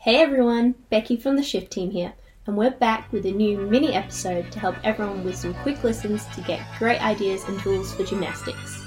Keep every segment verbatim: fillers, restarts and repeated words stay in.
Hey everyone, Becky from the Shift Team here, and we're back with a new mini episode to help everyone with some quick listens to get great ideas and tools for gymnastics.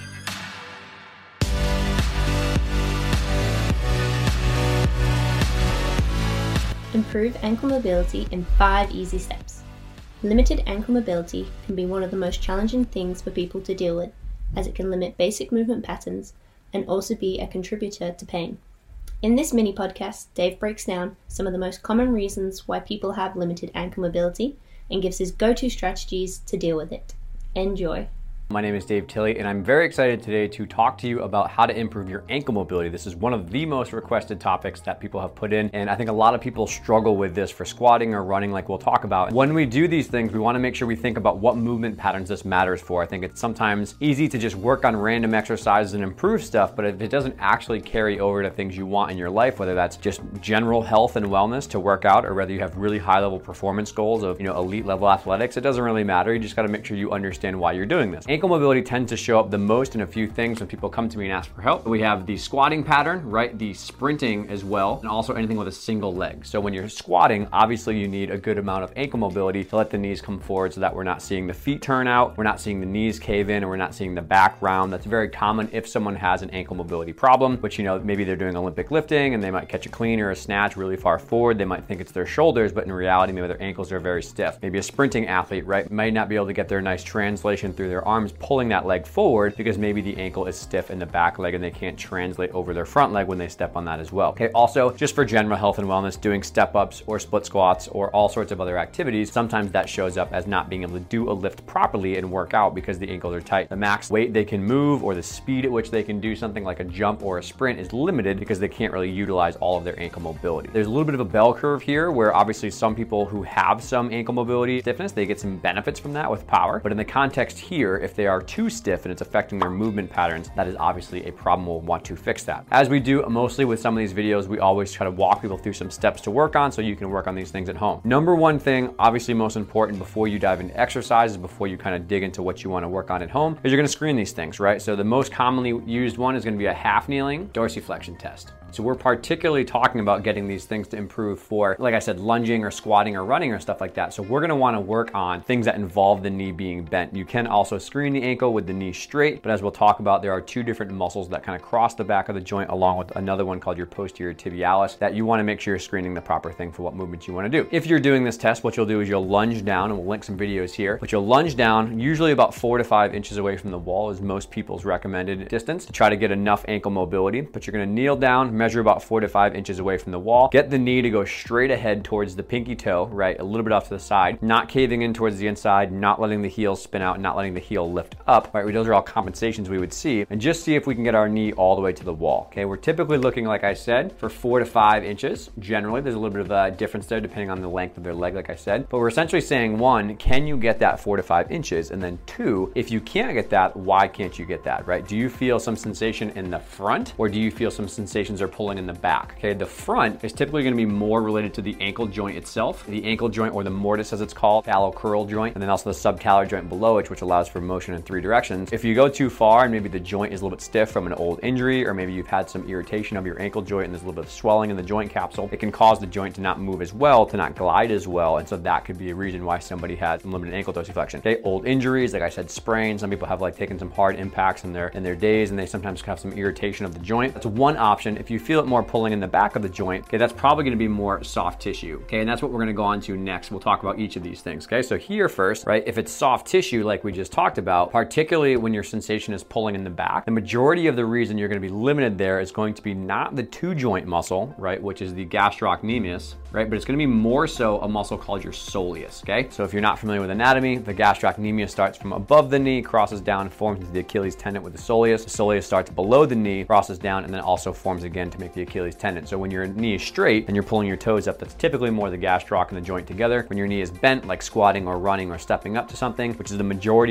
Improve ankle mobility in five easy steps. Limited ankle mobility can be one of the most challenging things for people to deal with, as it can limit basic movement patterns and also be a contributor to pain. In this mini podcast, Dave breaks down some of the most common reasons why people have limited ankle mobility and gives his go-to strategies to deal with it. Enjoy. My name is Dave Tilley, and I'm very excited today to talk to you about how to improve your ankle mobility. This is one of the most requested topics that people have put in, and I think a lot of people struggle with this for squatting or running, like we'll talk about. When we do these things, we want to make sure we think about what movement patterns this matters for. I think it's sometimes easy to just work on random exercises and improve stuff, but if it doesn't actually carry over to things you want in your life, whether that's just general health and wellness to work out, or whether you have really high level performance goals of, you know, elite level athletics, it doesn't really matter. You just got to make sure you understand why you're doing this. Ankle mobility tends to show up the most in a few things when people come to me and ask for help. We have the squatting pattern, right? The sprinting as well, and also anything with a single leg. So when you're squatting, obviously you need a good amount of ankle mobility to let the knees come forward so that we're not seeing the feet turn out, we're not seeing the knees cave in, and we're not seeing the back round. That's very common if someone has an ankle mobility problem, which, you know, maybe they're doing Olympic lifting and they might catch a clean or a snatch really far forward. They might think it's their shoulders, but in reality, maybe their ankles are very stiff. Maybe a sprinting athlete, right, might not be able to get their nice translation through their arms pulling that leg forward because maybe the ankle is stiff in the back leg and they can't translate over their front leg when they step on that as well. Okay, also just for general health and wellness, doing step ups or split squats or all sorts of other activities, sometimes that shows up as not being able to do a lift properly and work out because the ankles are tight. The max weight they can move or the speed at which they can do something like a jump or a sprint is limited because they can't really utilize all of their ankle mobility. There's a little bit of a bell curve here where obviously some people who have some ankle mobility stiffness, they get some benefits from that with power, but in the context here, if they are too stiff and it's affecting their movement patterns, that is obviously a problem. We'll want to fix that. As we do mostly with some of these videos, we always try to walk people through some steps to work on so you can work on these things at home. Number one thing, obviously most important before you dive into exercises, before you kind of dig into what you want to work on at home, is you're going to screen these things, right? So the most commonly used one is going to be a half kneeling dorsiflexion test. So we're particularly talking about getting these things to improve for, like I said, lunging or squatting or running or stuff like that. So we're gonna wanna work on things that involve the knee being bent. You can also screen the ankle with the knee straight, but as we'll talk about, there are two different muscles that kind of cross the back of the joint along with another one called your posterior tibialis that you wanna make sure you're screening the proper thing for what movement you wanna do. If you're doing this test, what you'll do is you'll lunge down, and we'll link some videos here, but you'll lunge down usually about four to five inches away from the wall is most people's recommended distance to try to get enough ankle mobility, but you're gonna kneel down, measure about four to five inches away from the wall. Get the knee to go straight ahead towards the pinky toe, right? A little bit off to the side, not caving in towards the inside, not letting the heel spin out, not letting the heel lift up, right? Those are all compensations we would see, and just see if we can get our knee all the way to the wall, okay? We're typically looking, like I said, for four to five inches. Generally, there's a little bit of a difference there depending on the length of their leg, like I said, but we're essentially saying, one, can you get that four to five inches? And then two, if you can't get that, why can't you get that, right? Do you feel some sensation in the front, or do you feel some sensations are pulling in the back? Okay, the front is typically going to be more related to the ankle joint itself, the ankle joint, or the mortise as it's called, talocrural joint, and then also the subtalar joint below it, which allows for motion in three directions. If you go too far and maybe the joint is a little bit stiff from an old injury, or maybe you've had some irritation of your ankle joint and there's a little bit of swelling in the joint capsule, it can cause the joint to not move as well, to not glide as well, and so that could be a reason why somebody has some limited ankle dorsiflexion. Okay, old injuries, like I said, sprains. Some people have like taken some hard impacts in their in their days, and they sometimes have some irritation of the joint. That's one option. If you feel it more pulling in the back of the joint, okay, that's probably going to be more soft tissue, okay, and that's what we're going to go on to next. We'll talk about each of these things, okay? So here first, right, if it's soft tissue like we just talked about, particularly when your sensation is pulling in the back, the majority of the reason you're going to be limited there is going to be not the two joint muscle, right, which is the gastrocnemius, right, but it's going to be more so a muscle called your soleus, okay? So if you're not familiar with anatomy, the gastrocnemius starts from above the knee, crosses down, forms into the Achilles tendon with the soleus. The soleus starts below the knee, crosses down, and then also forms again to make the Achilles tendon. So when your knee is straight and you're pulling your toes up, that's typically more the gastroc and the joint together. When your knee is bent, like squatting or running or stepping up to something, which is the majority of things that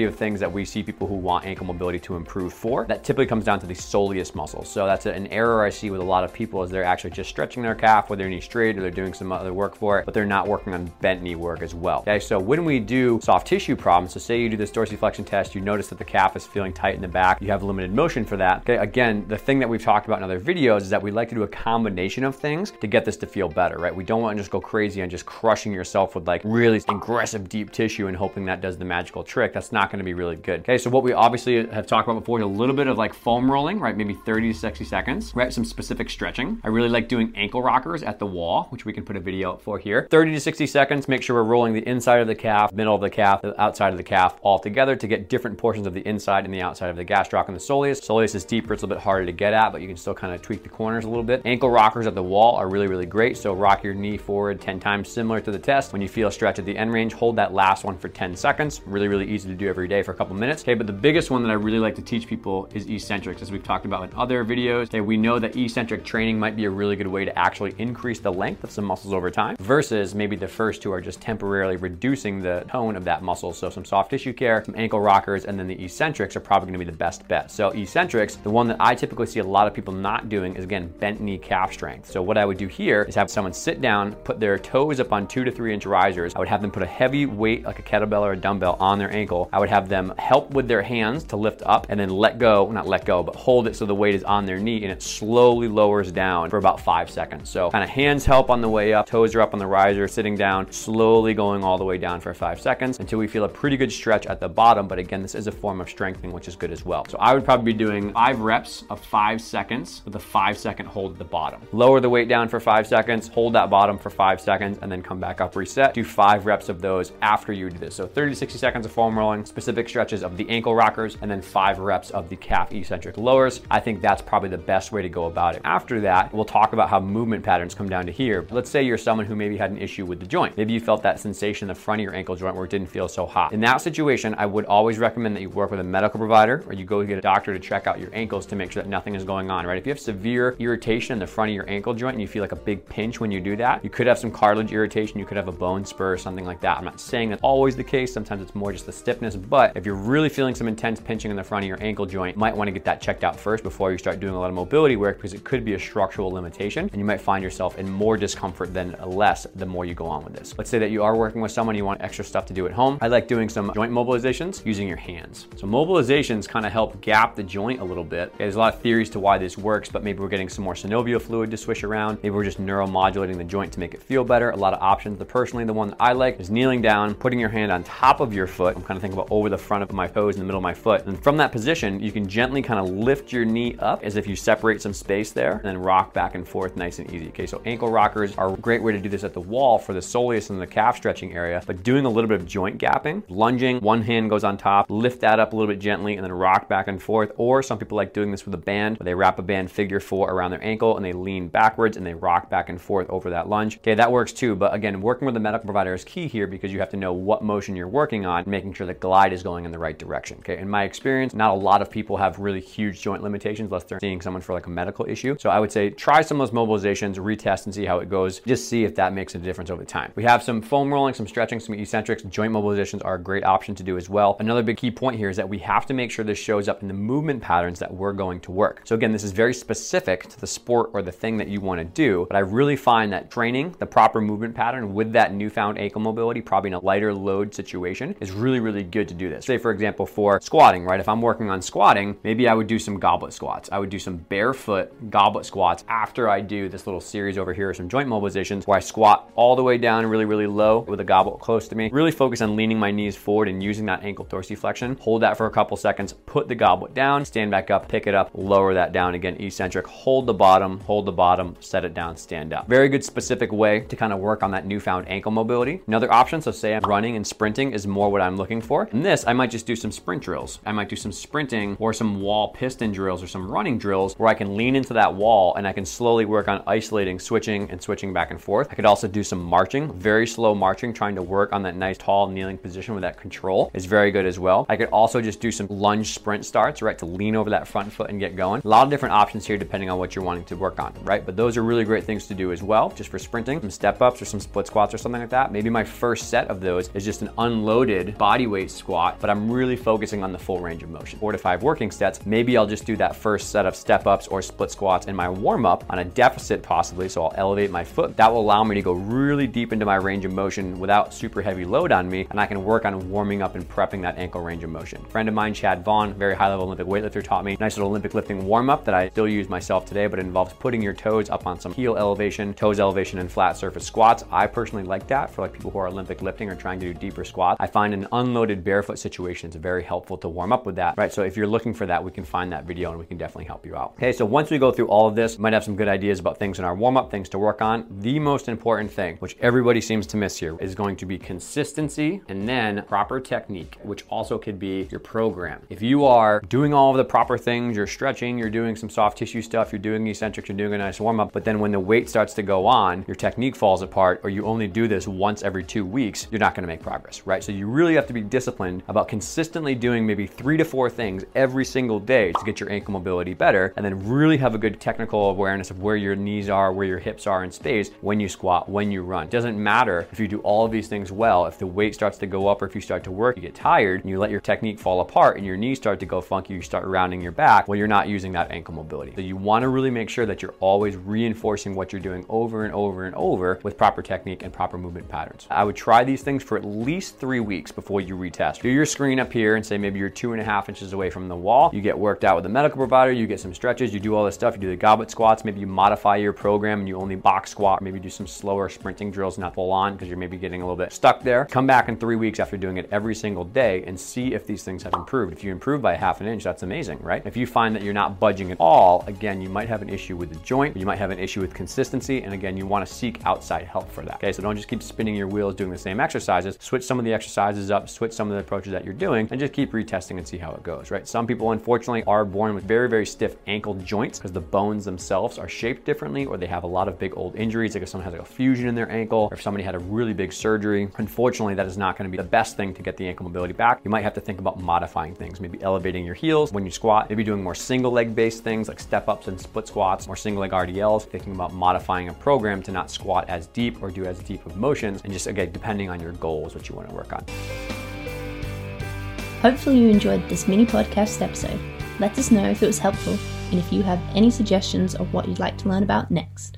that we see people who want ankle mobility to improve for. That typically comes down to the soleus muscle. So that's an error I see with a lot of people is they're actually just stretching their calf with their knee straight, or they're doing some other work for it, but they're not working on bent knee work as well. Okay, so when we do soft tissue problems, so say you do this dorsiflexion test, you notice that the calf is feeling tight in the back, you have limited motion for that. Okay, again, the thing that we've talked about in other videos is that we like to do a combination of things to get this to feel better, right? We don't want to just go crazy on just crushing yourself with like really aggressive deep tissue and hoping that does the magical trick. That's not going to be really good. Okay, so what we obviously have talked about before is a little bit of like foam rolling, right? Maybe thirty to sixty seconds, right? Some specific stretching. I really like doing ankle rockers at the wall, which we can put a video up for here. thirty to sixty seconds, make sure we're rolling the inside of the calf, middle of the calf, the outside of the calf all together to get different portions of the inside and the outside of the gastroc and the soleus. Soleus is deeper, it's a little bit harder to get at, but you can still kind of tweak the corners a little bit. Ankle rockers at the wall are really, really great. So rock your knee forward ten times, similar to the test. When you feel a stretch at the end range, hold that last one for ten seconds. Really, really easy to do every day for a couple minutes. Okay, but the biggest one that I really like to teach people is eccentrics, as we've talked about in other videos. Okay, we know that eccentric training might be a really good way to actually increase the length of some muscles over time, versus maybe the first two are just temporarily reducing the tone of that muscle. So some soft tissue care, some ankle rockers, and then the eccentrics are probably gonna be the best bet. So eccentrics, the one that I typically see a lot of people not doing is, again, bent knee calf strength. So what I would do here is have someone sit down, put their toes up on two to three inch risers. I would have them put a heavy weight like a kettlebell or a dumbbell on their ankle. I would have them help with their hands to lift up and then let go, not let go, but hold it so the weight is on their knee and it slowly lowers down for about five seconds. So kind of hands help on the way up, toes are up on the riser, sitting down, slowly going all the way down for five seconds until we feel a pretty good stretch at the bottom. But again, this is a form of strengthening, which is good as well. So I would probably be doing five reps of five seconds with a five second hold at the bottom. Lower the weight down for five seconds, hold that bottom for five seconds, and then come back up, reset. Do five reps of those after you do this. So thirty to sixty seconds of foam rolling, specific stretches of the ankle rockers, and then five reps of the calf eccentric lowers. I think that's probably the best way to go about it. After that, we'll talk about how movement patterns come down to here. Let's say you're someone who maybe had an issue with the joint. Maybe you felt that sensation in the front of your ankle joint where it didn't feel so hot. In that situation, I would always recommend that you work with a medical provider, or you go get a doctor to check out your ankles to make sure that nothing is going on, right? If you have severe irritation in the front of your ankle joint and you feel like a big pinch when you do that, you could have some cartilage irritation, you could have a bone spur or something like that. I'm not saying that's always the case. Sometimes it's more just the stiffness, but if you're really feeling some intense pinching in the front of your ankle joint, you might want to get that checked out first before you start doing a lot of mobility work, because it could be a structural limitation and you might find yourself in more discomfort than less the more you go on with this. Let's say that you are working with someone, you want extra stuff to do at home. I like doing some joint mobilizations using your hands. So mobilizations kind of help gap the joint a little bit. There's a lot of theories to why this works, but maybe we're getting some more synovial fluid to swish around. Maybe we're just neuromodulating the joint to make it feel better. A lot of options. But personally, the one that I like is kneeling down, putting your hand on top of your foot. I'm kind of thinking about over the front of my toes in the middle of my foot. And from that position, you can gently kind of lift your knee up as if you separate some space there, and then rock back and forth nice and easy. Okay, so ankle rockers are a great way to do this at the wall for the soleus and the calf stretching area, but doing a little bit of joint gapping, lunging, one hand goes on top, lift that up a little bit gently, and then rock back and forth. Or some people like doing this with a band, where they wrap a band figure four around their ankle and they lean backwards and they rock back and forth over that lunge. Okay, that works too, but again, working with a medical provider is key here, because you have to know what motion you're working on, making sure the glide is going in the right direction. Okay, in my experience, not a lot of people have really huge joint limitations unless they're seeing someone for like a medical issue. So I would say try some of those mobilizations, retest and see how it goes. Just see if that makes a difference over time. We have some foam rolling, some stretching, some eccentrics. Joint mobilizations are a great option to do as well. Another big key point here is that we have to make sure this shows up in the movement patterns that we're going to work. So again, this is very specific to the sport or the thing that you want to do, but I really find that training the proper movement pattern with that newfound ankle mobility, probably in a lighter load situation, is really, really good to do this. Say for example, for squatting, right? If I'm working on squatting, maybe I would do some goblet squats. I would do some barefoot goblet squats after I do this little series over here, some joint mobilizations where I squat all the way down really, really low with a goblet close to me. Really focus on leaning my knees forward and using that ankle dorsiflexion. Hold that for a couple seconds, put the goblet down, stand back up, pick it up, lower that down again, eccentric, hold the bottom, hold the bottom, set it down, stand up. Very good specific way to kind of work on that newfound ankle mobility. Another option, so say I'm running and sprinting, is more what I'm looking for. In this, I might just do some sprint drills. I might do some sprinting or some wall piston drills or some running drills where I can lean into that wall and I can slowly work on isolating, switching and switching back and forth. I could also do some marching, very slow marching, trying to work on that nice tall kneeling position with that control is very good as well. I could also just do some lunge sprint starts, right, to lean over that front foot and get going. A lot of different options here depending on what you're wanting to work on, right? But those are really great things to do as well, just for sprinting, some step ups or some split squats or something like that. Maybe my first set of those is just an unloaded body weight squat, but I'm I'm really focusing on the full range of motion. Four to five working sets, maybe I'll just do that first set of step-ups or split squats in my warm-up on a deficit possibly, so I'll elevate my foot. That will allow me to go really deep into my range of motion without super heavy load on me, and I can work on warming up and prepping that ankle range of motion. A friend of mine, Chad Vaughn, very high-level Olympic weightlifter, taught me a nice little Olympic lifting warm-up that I still use myself today, but it involves putting your toes up on some heel elevation, toes elevation, and flat surface squats. I personally like that for like people who are Olympic lifting or trying to do deeper squats. I find in unloaded barefoot situations very helpful to warm up with that, right? So if you're looking for that, we can find that video and we can definitely help you out. Okay, so once we go through all of this, we might have some good ideas about things in our warm-up, things to work on. The most important thing, which everybody seems to miss here, is going to be consistency and then proper technique, which also could be your program. If you are doing all of the proper things, you're stretching, you're doing some soft tissue stuff, you're doing eccentrics, you're doing a nice warm-up, but then when the weight starts to go on, your technique falls apart, or you only do this once every two weeks, you're not gonna make progress, right? So you really have to be disciplined about consistently doing maybe three to four things every single day to get your ankle mobility better, and then really have a good technical awareness of where your knees are, where your hips are in space when you squat, when you run. It doesn't matter if you do all of these things well, if the weight starts to go up or if you start to work, you get tired and you let your technique fall apart and your knees start to go funky, you start rounding your back, well, you're not using that ankle mobility. So you wanna really make sure that you're always reinforcing what you're doing over and over and over with proper technique and proper movement patterns. I would try these things for at least three weeks before you retest. Do your screen up here and say maybe you're two and a half inches away from the wall. You get worked out with a medical provider, you get some stretches, you do all this stuff, you do the goblet squats, maybe you modify your program and you only box squat, maybe do some slower sprinting drills, not full on because you're maybe getting a little bit stuck there. Come back in three weeks after doing it every single day and see if these things have improved. If you improve by half an inch, that's amazing, right? If you find that you're not budging at all, again, you might have an issue with the joint, you might have an issue with consistency, and again, you want to seek outside help for that. Okay, so don't just keep spinning your wheels doing the same exercises. Switch some of the exercises up, switch some of the approaches that you're doing, and just keep retesting and see how it goes, right? Some people, unfortunately, are born with very, very stiff ankle joints because the bones themselves are shaped differently, or they have a lot of big old injuries, like if someone has like a fusion in their ankle, or if somebody had a really big surgery. Unfortunately, that is not going to be the best thing to get the ankle mobility back. You might have to think about modifying things, maybe elevating your heels when you squat, maybe doing more single leg based things like step ups and split squats, or single leg R D Ls, thinking about modifying a program to not squat as deep or do as deep of motions, and just again, depending on your goals, what you want to work on. Hopefully you enjoyed this mini podcast episode. Let us know if it was helpful and if you have any suggestions of what you'd like to learn about next.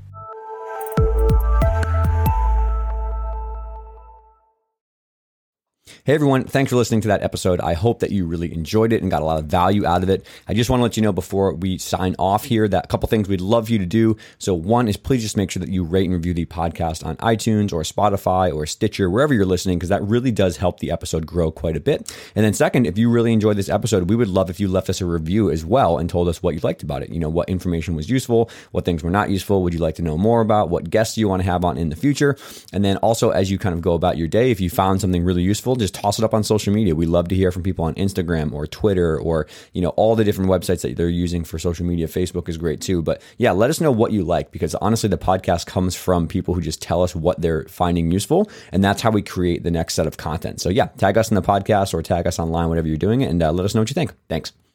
Hey everyone, thanks for listening to that episode. I hope that you really enjoyed it and got a lot of value out of it. I just want to let you know before we sign off here that a couple things we'd love you to do. So one is please just make sure that you rate and review the podcast on iTunes or Spotify or Stitcher, wherever you're listening, because that really does help the episode grow quite a bit. And then second, if you really enjoyed this episode, we would love if you left us a review as well and told us what you liked about it. You know, what information was useful, what things were not useful, would you like to know more about, what guests you want to have on in the future. And then also as you kind of go about your day, if you found something really useful, just toss it up on social media. We love to hear from people on Instagram or Twitter or, you know, all the different websites that they're using for social media. Facebook is great too. But yeah, let us know what you like, because honestly, the podcast comes from people who just tell us what they're finding useful. And that's how we create the next set of content. So yeah, tag us in the podcast or tag us online, whatever you're doing, and uh, let us know what you think. Thanks.